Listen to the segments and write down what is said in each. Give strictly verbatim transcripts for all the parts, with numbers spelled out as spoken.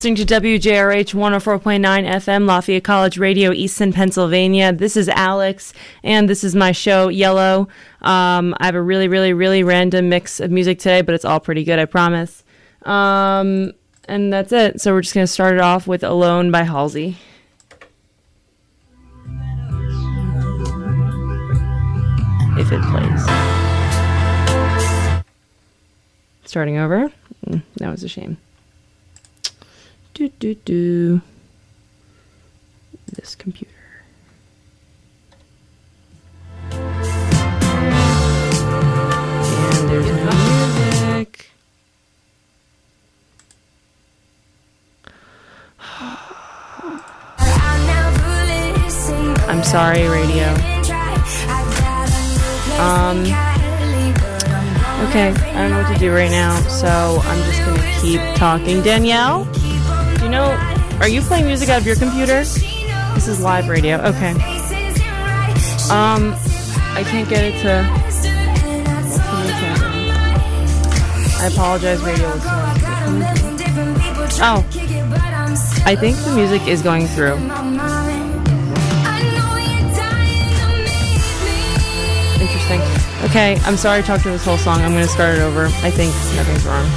listening to W J R H one oh four point nine F M, Lafayette College Radio, Easton, Pennsylvania. This is Alex, and this is my show, Yellow. Um, I have a really, really, really random mix of music today, but it's all pretty good, I promise. Um, and that's it. So we're just going to start it off with Alone by Halsey. If it plays. Starting over. Mm, that was a shame. Do do do. This computer. And there's no music. I'm sorry, radio. Um. Okay, I don't know what to do right now, so I'm just gonna keep talking. Danielle? Do you know, are you playing music out of your computer? This is live radio. Okay. Um, I can't get it to... I apologize, radio listeners. Oh. I think the music is going through. Interesting. Okay, I'm sorry I talked through this whole song. I'm going to start it over. I think nothing's wrong.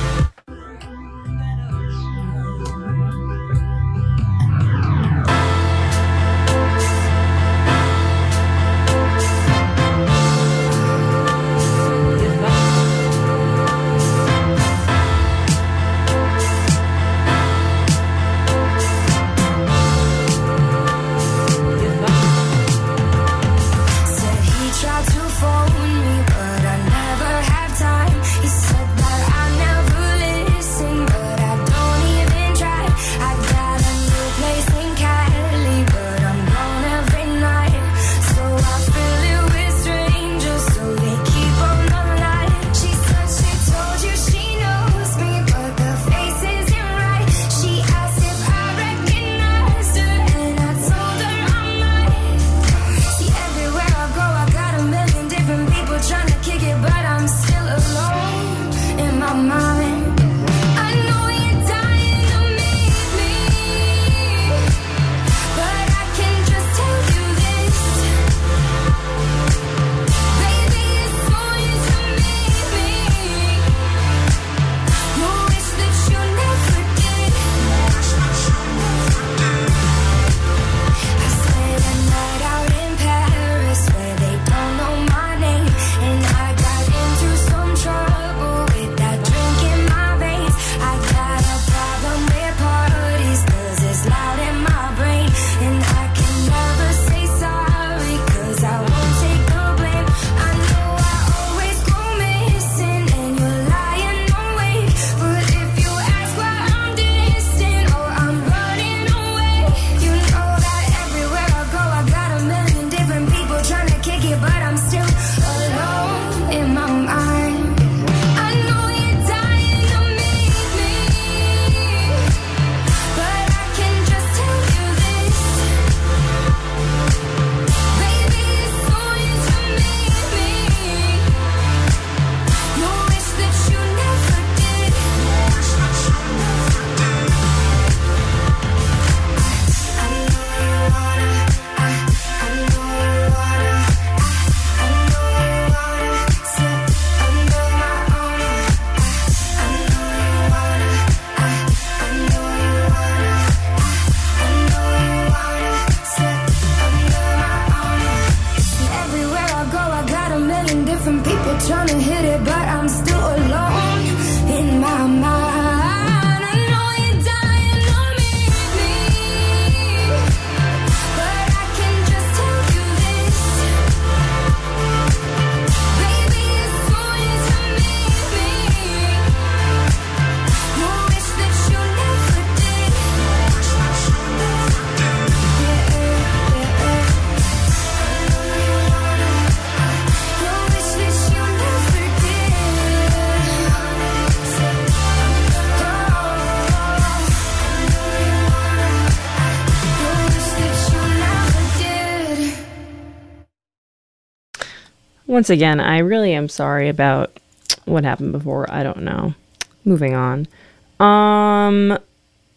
Once again, I really am sorry about what happened before. I don't know. Moving on. Um,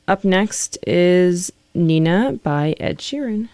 up next is Nina by Ed Sheeran.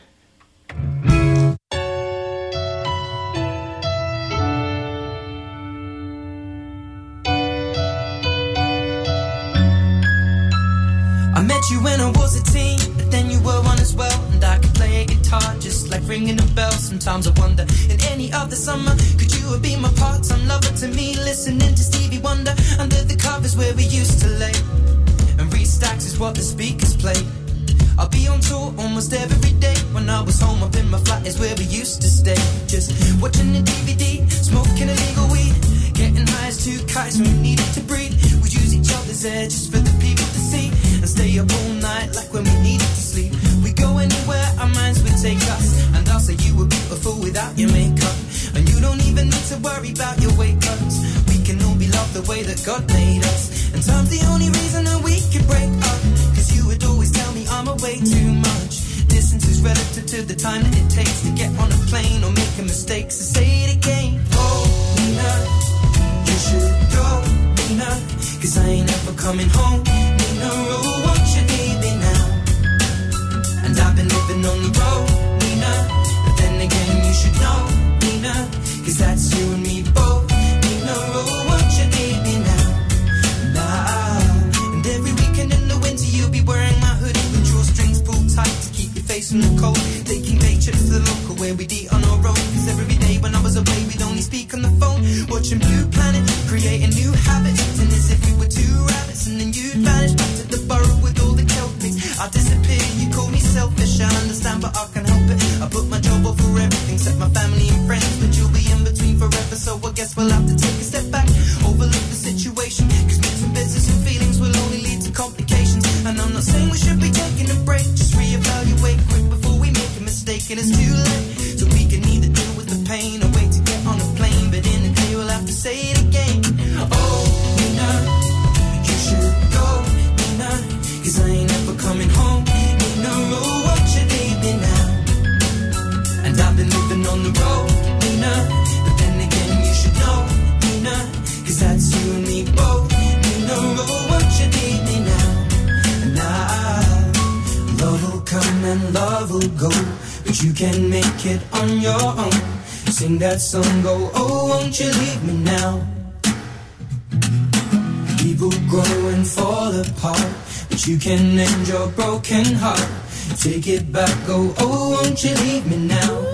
I met you when I was a teen, but then you were one as well. And I could play a guitar just like ringing a bell. Sometimes I wonder, in any other summer, could you have been my part-time lover to me? Listening to Stevie Wonder under the covers where we used to lay. And Restacks is what the speakers play. I'll be on tour almost every day. When I was home up in my flat is where we used to stay. Just watching the D V D, smoking illegal weed, getting high as two kites when we needed to breathe. We'd use each other's hair just for the people to see, and stay up all night like when we needed to sleep. We'd go anywhere our minds would take us, and I'll say you were beautiful without your makeup. And you don't even need to worry about your weight cuts. We can all be loved the way that God made us. And time's the only reason that we could break up, cause you would always tell me I'm away too much. Distance is relative to the time that it takes to get on a plane or make a mistake, so say it again. Oh, Nina, you should go, Nina, cause I ain't ever coming home. Nina, oh, won't you leave me now? And I've been living on the road, Nina, but then again you should know, Nina, cause that's you and me both. Nina, oh, won't you leave me now? Nah. And every weekend in the winter you'll be wearing my hoodie with drawstrings pulled tight to keep your face from the cold. Taking day trips to the local where we'd eat on our own, cause every day when I was away we'd only speak on the phone. Watching Blue Planet, creating new habits, and as if we were two rabbits. And then you'd vanish back to the burrow with all the kelpies. I'd disappear, you call me selfish, I understand but I can't help it. I put my job off for everything except my family and friends, but you'll be in between forever, so I guess we'll have to take a step back, overlook the situation, cause mixing business and feelings will only lead to complications. And I'm not saying we should be taking a break, just reevaluate quick before we make a mistake. And it's too late, so we can either deal with the pain or wait to get on a plane. But in the day we'll have to say it again. Oh, Nina, you should go, Nina, cause I ain't ever coming home. Nina, oh, won't you leave me now? And I've been living on the road, Nina, but then again you should know, Nina, cause that's you and me both. Nina, oh, won't you leave me now? And I, love will come and love will go, but you can make it on your own. Sing that song, go, oh, won't you leave me now? People grow and fall apart, but you can mend your broken heart. Take it back, go, oh, won't you leave me now?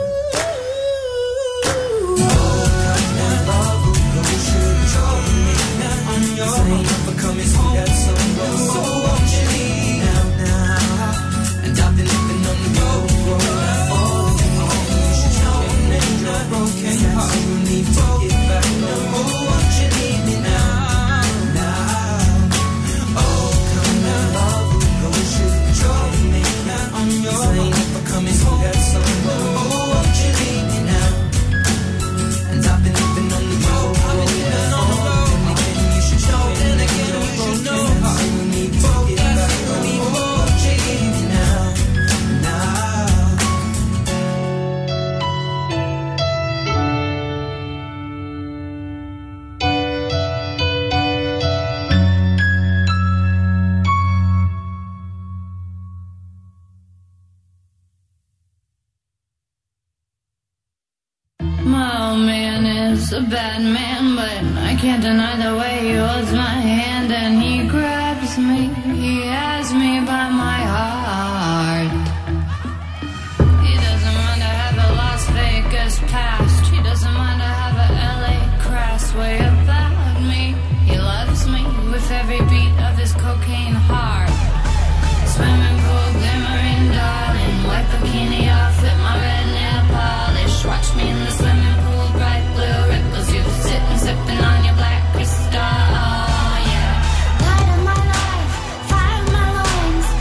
My old man is a bad man, but I can't deny the way he holds my hand and he grabs me, he has me by my heart. He doesn't mind to have a Las Vegas past, he doesn't mind to have a L A crass way about me. He loves me with every beat of his cocaine heart. Swimming pool, glimmering, darling, white bikini off with my red nail polish. Watch me in the swimming pool, bright blue ripples. You sitting, sipping on your black crystal. Oh yeah. Light of my life, fire of my lungs.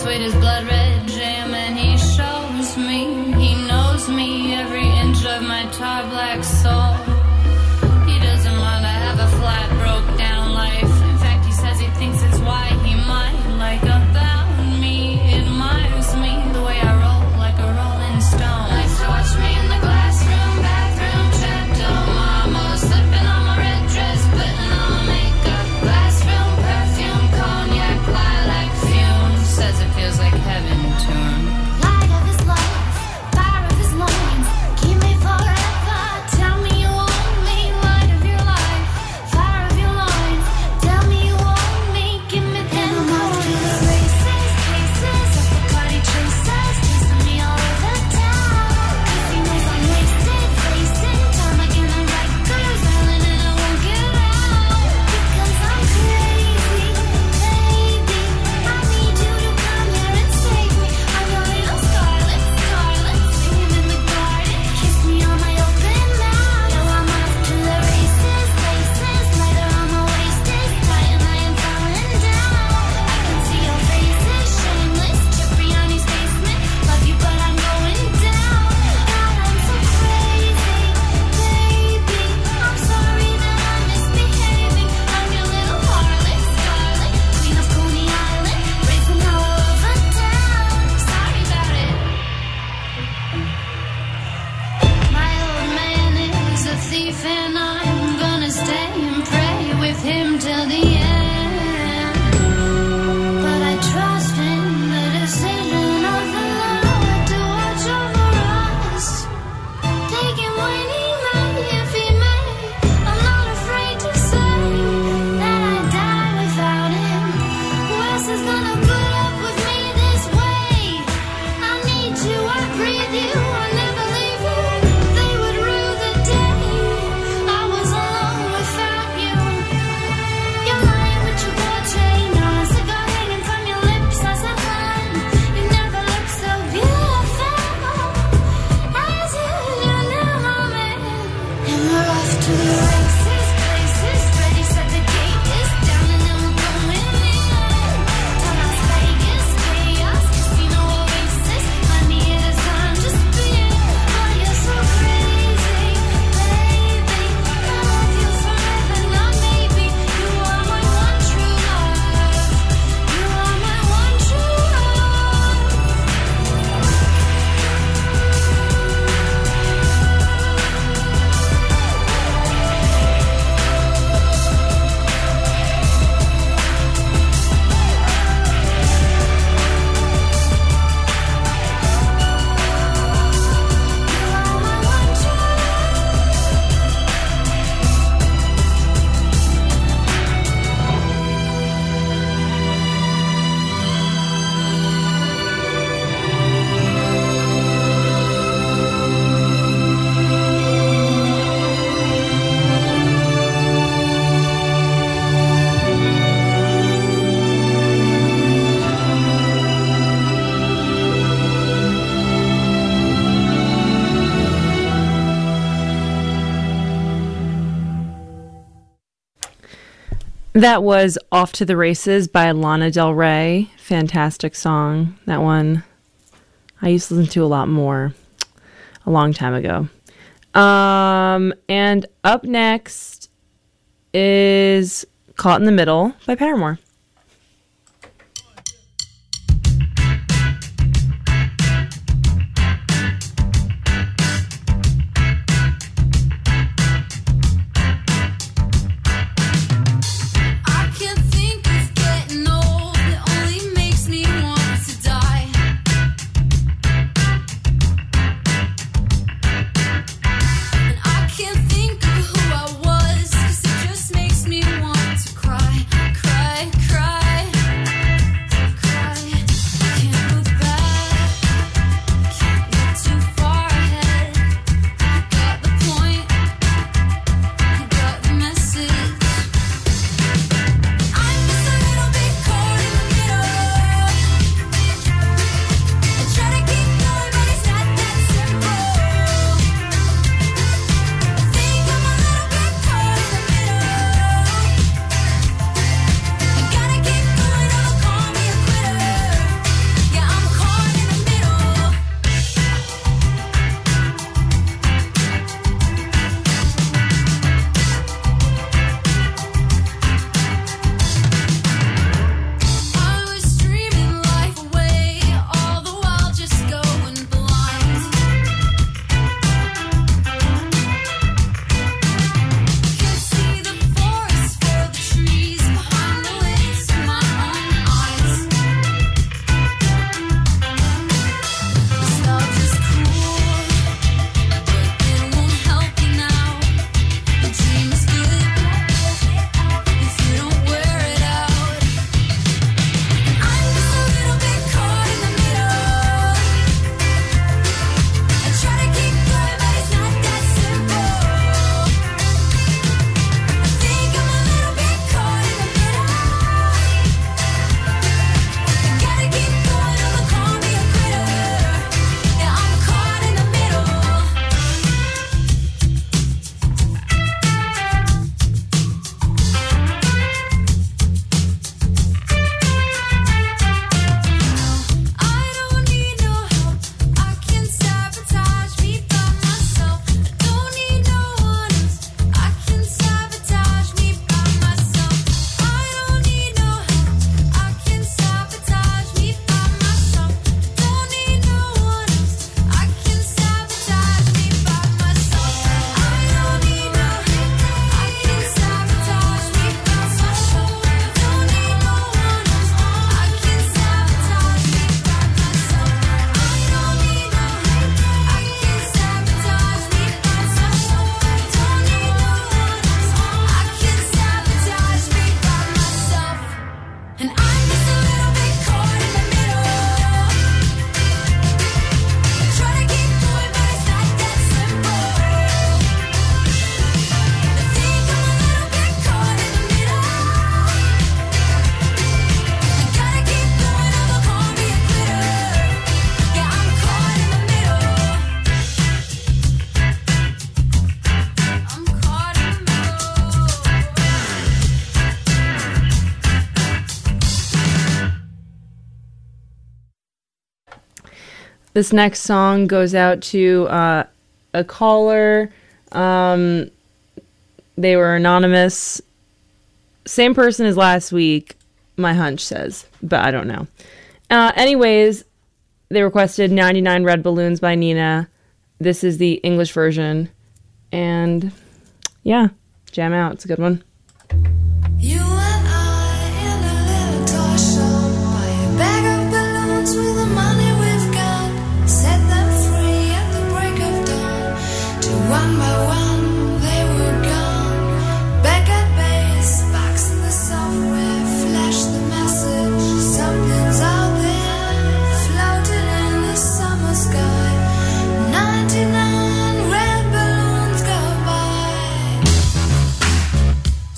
sweet as blood red jam, and he shows me, he knows me, every inch of my tar black soul. He doesn't want to have a flat, broke down life. In fact, he says he thinks it's why he might like about me. It admires me the way I roll like a rolling stone. Likes to watch me in the glass room, bathroom, chateau, mama, slipping on my red dress, putting on my makeup, glass room, perfume, cognac, lilac fumes. Says it feels like heaven to him. Light of his love, fire of his loins, keep me forever. Tell me you want me. Light of your life, fire of your loins, tell me you want me. Give me them. And I'm off to the races, paces of Bacardi chasers, chasing me all over town. 'Cause he knows I'm wasted, facing time again on Rikers Island, and I won't get out. Because I'm crazy, baby. I need you to come here and save me. I'm your little scarlet, scarlet, singing in the garden. Kiss me on my open mouth. Now I'm off to the races, races. Leather on my waist is tight and I am falling down. I can see your faces, shameless. Cipriani's basement. Love you, but I'm going down. God, I'm so crazy, baby. I'm sorry that I'm misbehaving. I'm your little harlot, scarlet, queen of Coney Island, raising hell over town. Sorry about it. My old man is a thief, and I'm gonna stay and pray with him till the end. But I trust in the decision of the Lord to watch over us. Take him when he may, if he may. I'm not afraid to say that I die without him. Who else is gonna put up with me this way? I need you, I breathe you, I never leave you. They would rue the day I was alone without you. You're lying with your gold chain on, cigar hanging from your lips as a hun. You never look so beautiful as you do now, my man. And we're off to the races, places. Ready, set, the gate is down, and then we're going in. To Las Vegas, chaos, casino oasis. Honey, it is time to spin. Oh, you're so crazy, baby. I love you forever, not maybe. You are my one true love. You are my one true love. You are my one true That was Off to the Races by Lana Del Rey. Fantastic song. That one I used to listen to a lot more a long time ago. Um, and up next is Caught in the Middle by Paramore. I can't think of getting old. It only makes me want to die. And I can't think of who I was, 'cause it just makes me want to cry, cry, This next song goes out to uh, a caller. Um, they were anonymous. Same person as last week, my hunch says, but I don't know. Uh, anyways, they requested ninety-nine Red Balloons by Nina. This is the English version. And yeah, jam out. It's a good one. You and I in a little toy shop, buy a bag of balloons with the money we've got, set them free at the break of dawn. Till one by one they were gone. Back at base, box in the software, flash the message. Something's out there, floating in the summer sky. ninety-nine red balloons go by.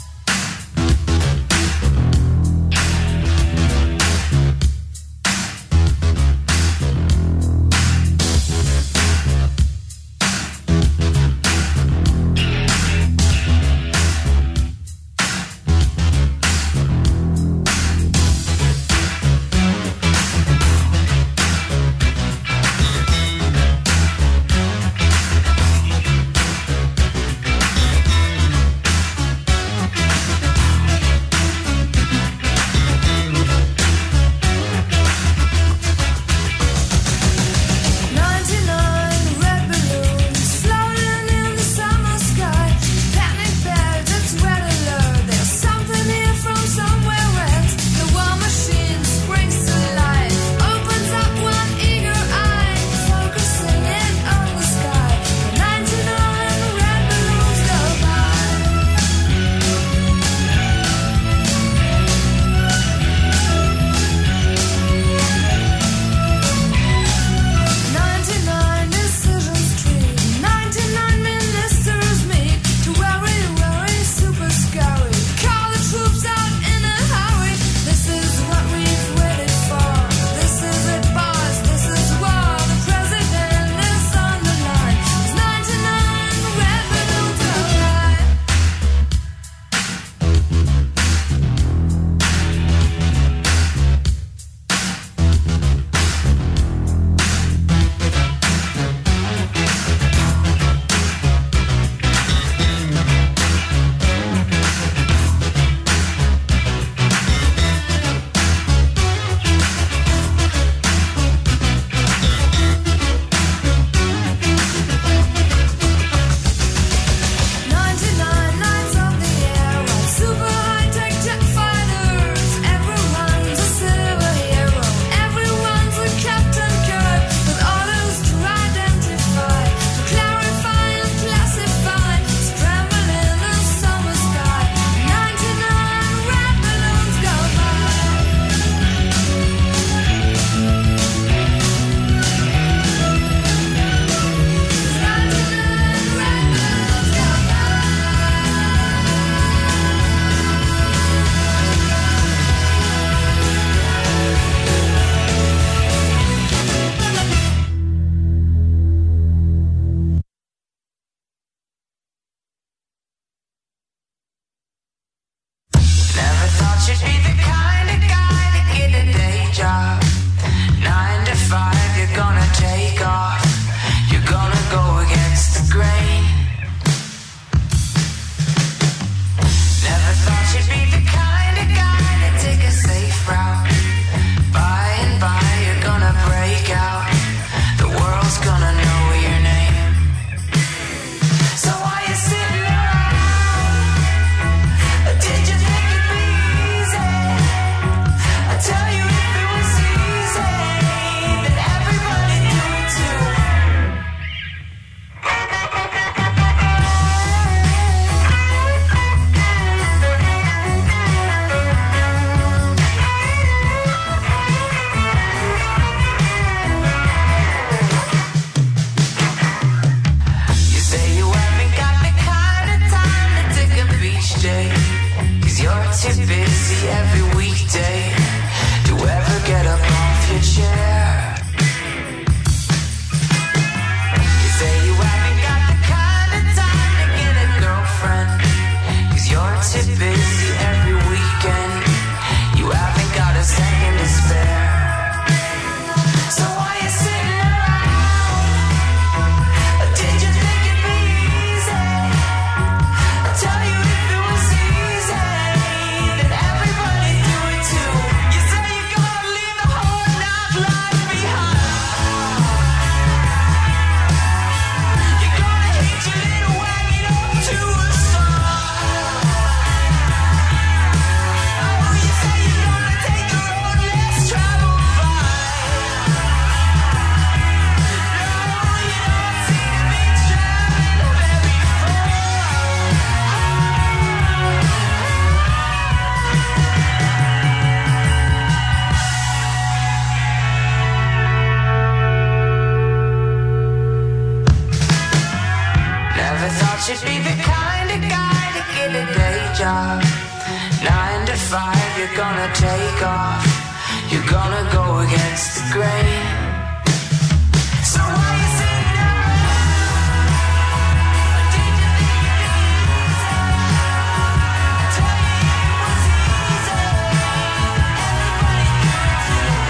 should be the kind of guy to get a day job. Nine to five, you're gonna take off. You're gonna go against the grain. So why you sitting around? Or did you think it'd be easy? I tell you it was easy. Everybody gets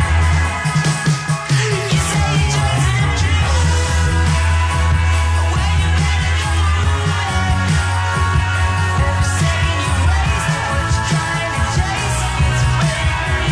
it. You say you're chasing a dream. Well, you better go away. Never saying you wasted what you're trying to chase. It's waiting.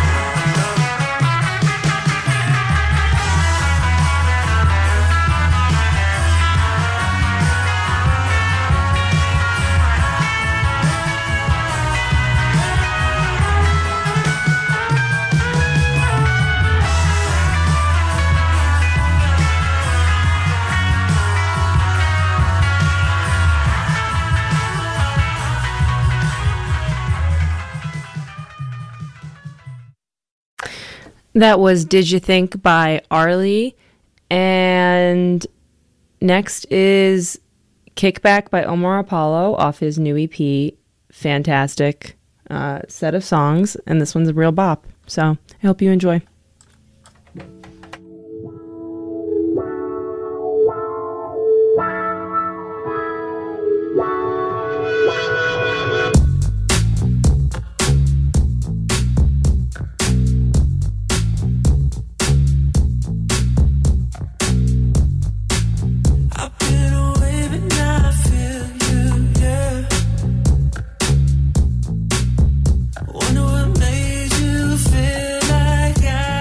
That was Did You Think by Arlie. And next is Kickback by Omar Apollo off his new E P. Fantastic uh, set of songs. And this one's a real bop. So I hope you enjoy. I've been away, but now I feel you, yeah. Wonder what made you feel like I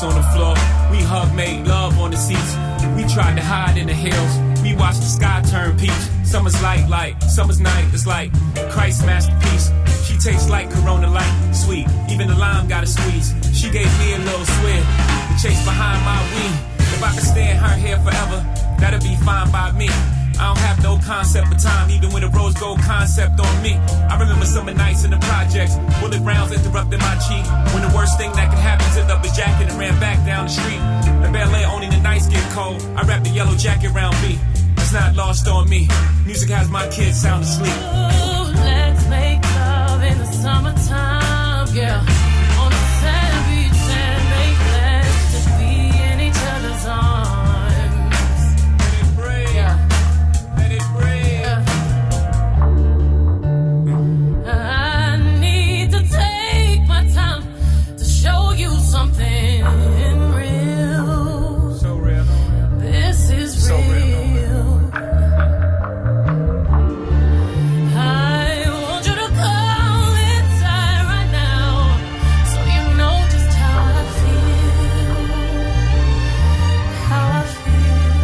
on the floor. We hug, made love on the seats. We tried to hide in the hills. We watched the sky turn peach. Summer's light, light. Summer's night is like Christ's masterpiece. She tastes like Corona Light, sweet. Even the lime got a squeeze. She gave me a little swig to chase behind my weed. If I could stay in her hair forever, that'd be fine by me. I don't have no concept of time, even with a rose gold concept on me. I remember summer nights in the projects, bullet rounds interrupting my cheek. When the worst thing that could happen, zipped up his jacket and ran back down the street. The Bel Air only the nights get cold. I wrapped the yellow jacket around me. It's not lost on me. Music has my kids sound asleep. Ooh, let's make love in the summertime, yeah. On the sand beach and make plans to be in each other's arms. Let it break. Yeah. Let it break. Yeah. I need to take my time to show you something real. So real. This is So real. real. I want you to come inside right now, so you know just how I feel, how I feel.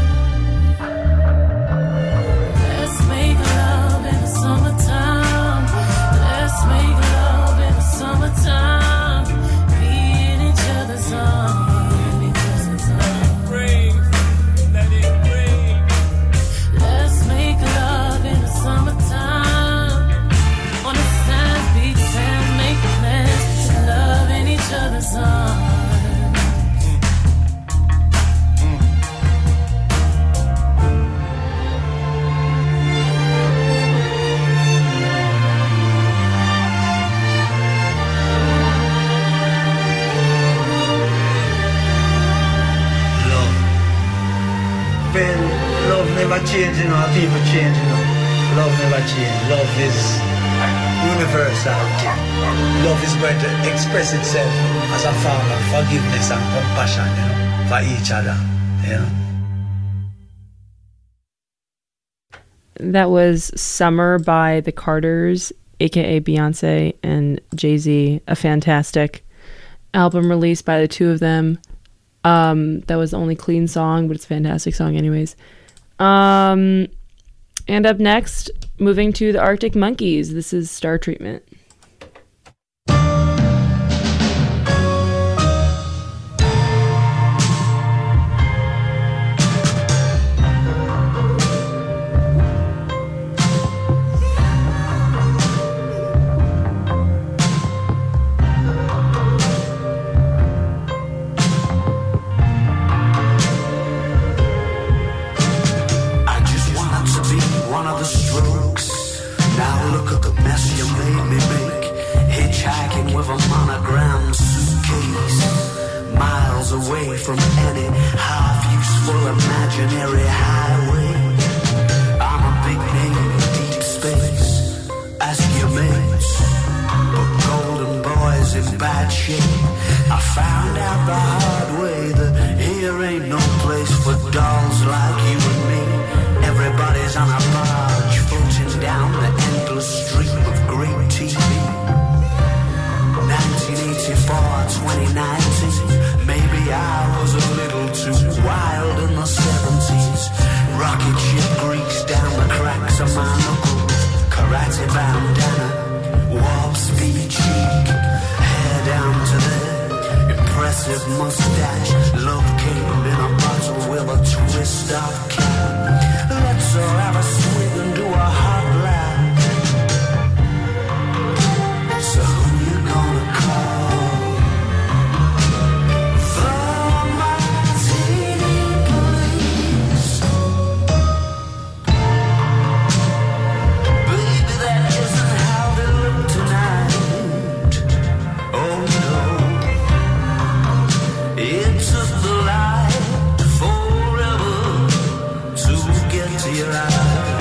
Let's make love in the summertime. Let's make love in the summertime. Be in each other's arms, each other's arms. Break. Let it break. Let's make love in the summertime. On the sand beach and make plans to love in each other's arms. Love. Well, love never changes, you know, people change, you know. Love never changes. Love is universal. Love is going to express itself as a form of forgiveness and compassion, you know, for each other, you know. That was Summer by the Carters, aka Beyonce and Jay-Z, a fantastic album released by the two of them. Um, that was the only clean song, but it's a fantastic song anyways. Um, and up next, moving to the Arctic Monkeys, this is Star Treatment. I just wanted to be one of the Strokes. Now look at the mess you made me make. Hitchhiking with a monogram suitcase, miles away from any half-useful imaginary highway. I'm a big name in deep space. Ask your mates, but Golden Boy's in bad shape. I found out the hard way that here ain't no place for dolls like you and me. Everybody's on a barge floating down the endless stream of great T V. nineteen eighty-four, twenty nineteen. Maybe I was a little too wild in the seventies. Rocket ship grease down the cracks of my knuckles. Karate bandana, warp speed cheek, hair down to there. Impressive mustache, love came in a bottle with a twist of cap. Let's all have a swig and do a hot lap. So who you gonna call? The Martini Police. Baby, that isn't how they look tonight. Oh no. It took the light forever to get to your eyes.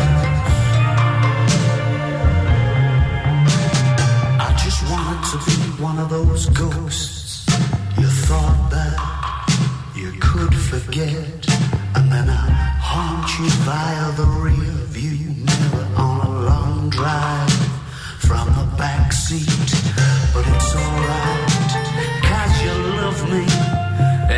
I just wanted to be one of those ghosts you thought that you could forget, and then I haunt you via the rear view mirror on a long drive from the back seat. But it's alright, 'cause you love me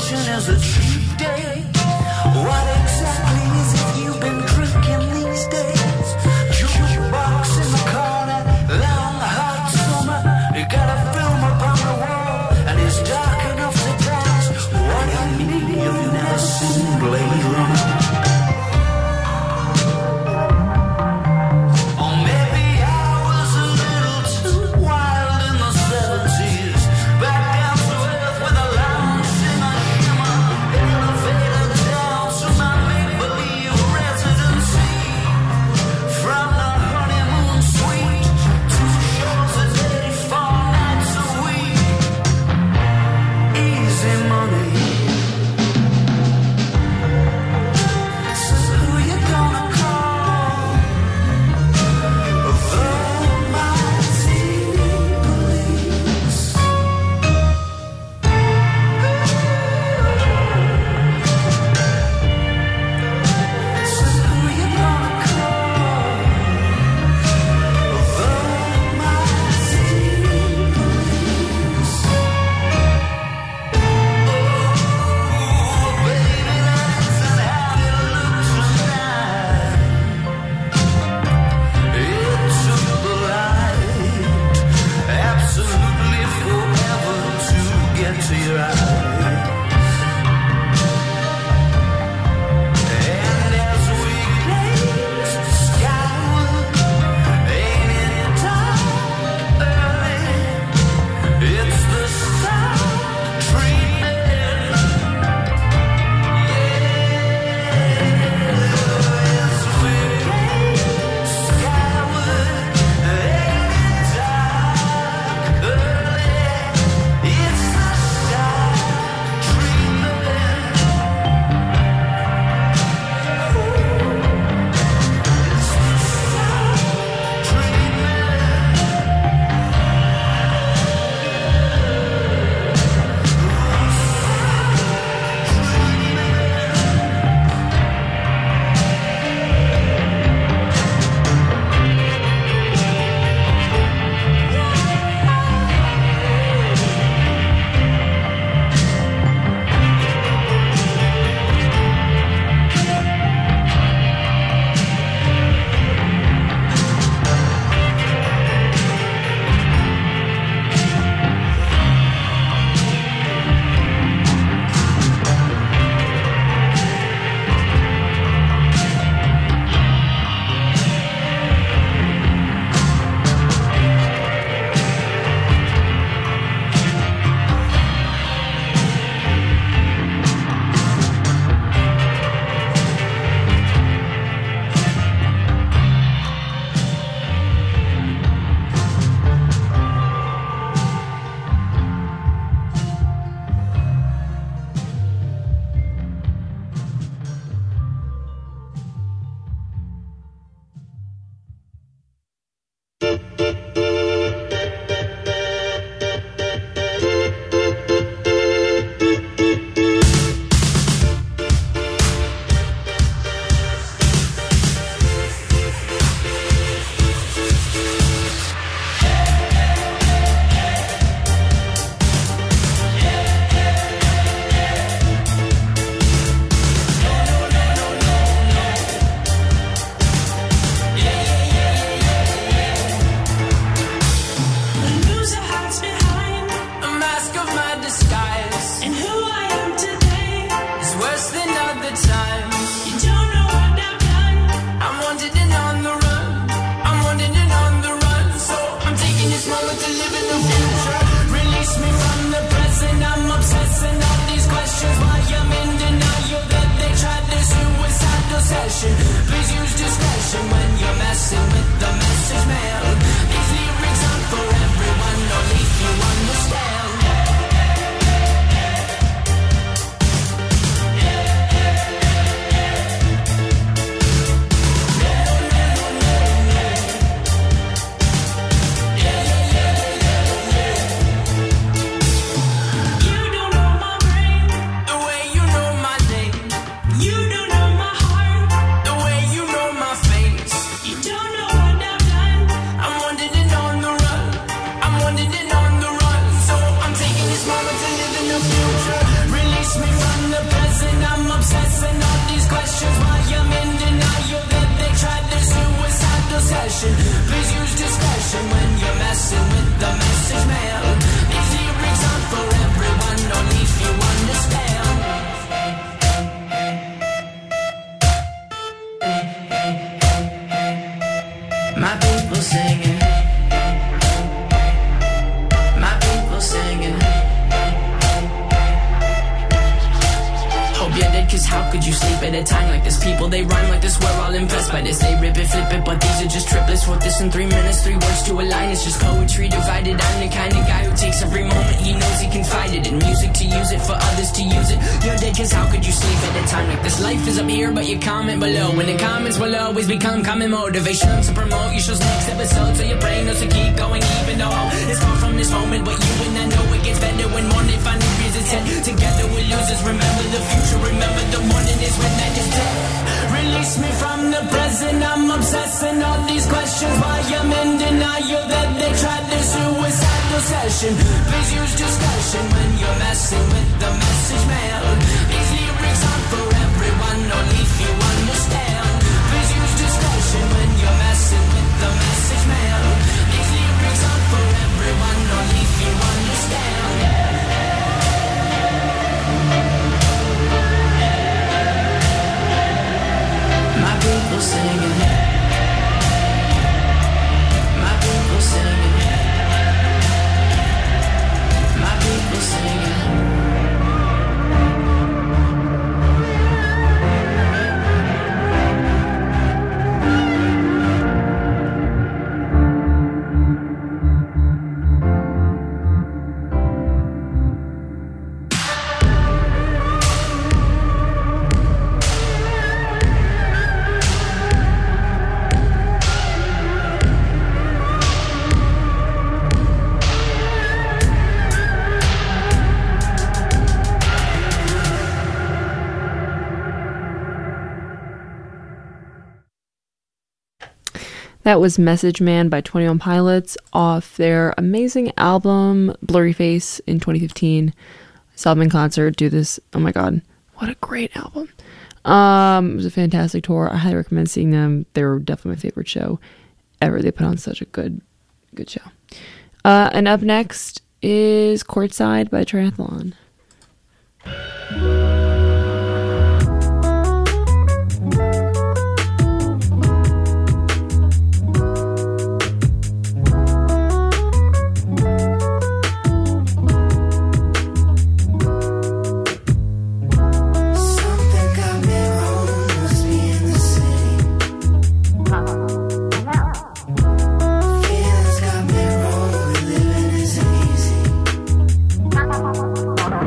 attention is a cheap date. What exactly is it you've been drinking these days? Jukebox in the corner, long hot summer. You got a film up on the wall, and it's dark enough to dance. What do you need? You've never seen Blade Runner. Or maybe I was a little too wild in the seventies. Back down to earth with a lounge shimmer, shimmer. Elevator down to my make-believe residency. From the honeymoon suite, two shows a day, four nights a week. Easy money. So who you gonna call? The mighty police. So who you gonna call? The mighty police. Oh, baby, that's how you look tonight. It took the light absolutely forever to get to your eyes. And as we gaze skyward, ain't it dark early? It's the sun dreaming. As we gaze skyward, ain't it dark early? It's the sun dreaming. It's the sun You don't know what I've done. use discretion when you're messing with the message man. These lyrics aren't for everyone, only if you understand. My people singing, my people singing. Hope you're dead, cause how could you sleep at a time like this? People, they rhyme like this, we're all impressed by this. They rip it, flip it, but these are just triplets. Wrote this in three minutes, three words to a line. It's just poetry divided. I'm the kind of guy who takes every moment he knows he can fight it. And music to use it, for others to use it. You're dead, cause how could you sleep at a time like this? Life is up here, but you comment below. And the comments will always become common motivation to promote your show's next episode. So your brain knows to keep going, even though it's far from this moment. But you and I know it gets better when morning finally rears its head. Together we're losers, remember the future, remember the morning is when that is dead. Release me from the present, I'm obsessing all these questions. Why I'm in denial that they tried this suicidal session. Please use discretion when you're messing with the message man. These lyrics aren't for everyone, only if you understand. Please use discretion when you're messing with the message man. These lyrics aren't for everyone, only if you understand. My people singing, my people singing, my people singing. That was Message Man by twenty one Pilots off their amazing album Blurry Face in twenty fifteen. I saw them in concert do this. Oh my god, what a great album. Um, it was a fantastic tour. I highly recommend seeing them. They were definitely my favorite show ever. They put on such a good, good show. Uh, and up next is Courtside by Triathlon. Feelings got me wrong, living isn't easy.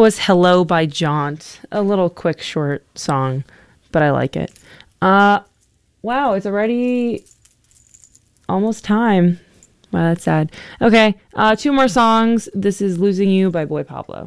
was Hello by Jaunt. A little quick, short song, but I like it. Uh, wow, it's already almost time. Wow, that's sad. Okay, uh, two more songs. This is Losing You by Boy Pablo.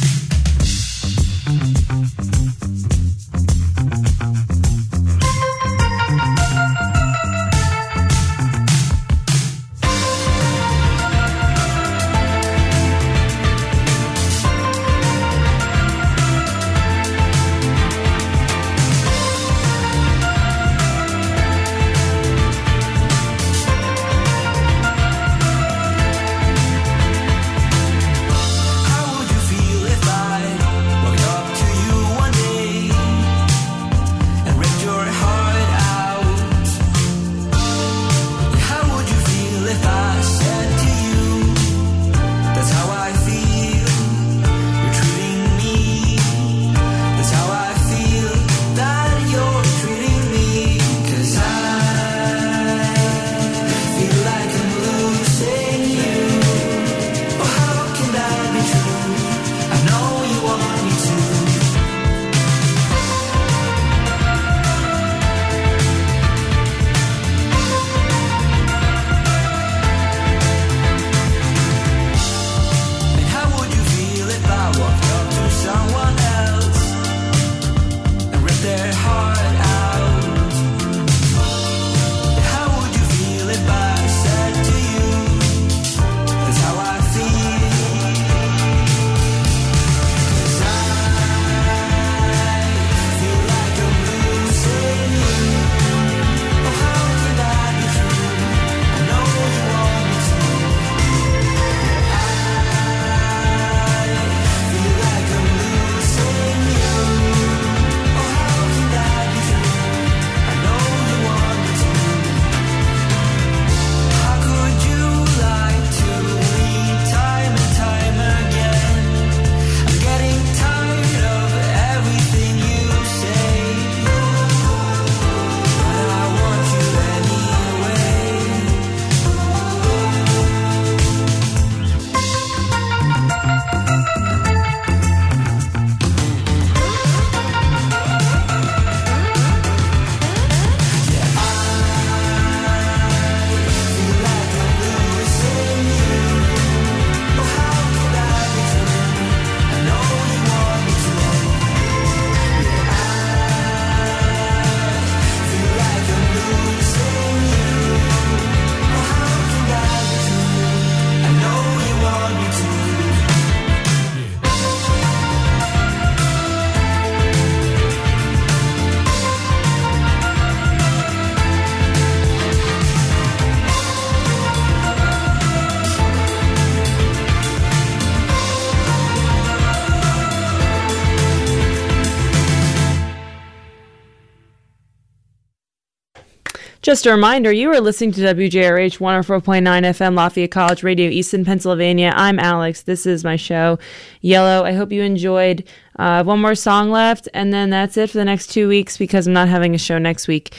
Just a reminder, you are listening to W J R H one oh four point nine F M Lafayette College Radio, Easton, Pennsylvania. I'm Alex. This is my show, Yellow. I hope you enjoyed. Uh, I have one more song left, and then that's it for the next two weeks because I'm not having a show next week.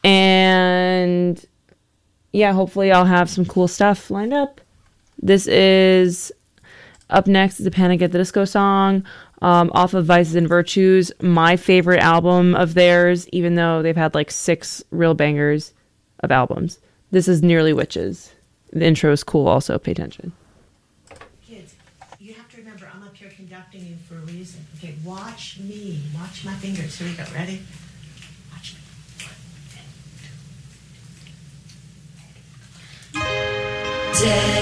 And yeah, hopefully I'll have some cool stuff lined up. This is up next is a Panic at the Disco song um, off of Vices and Virtues, my favorite album of theirs, even though they've had like six real bangers of albums. This is Nearly Witches. The intro is cool also. Pay attention. Kids, you have to remember I'm up here conducting you for a reason. Okay, watch me. Watch my fingers. Here we go. Ready? Watch me. One, two, three. Dead.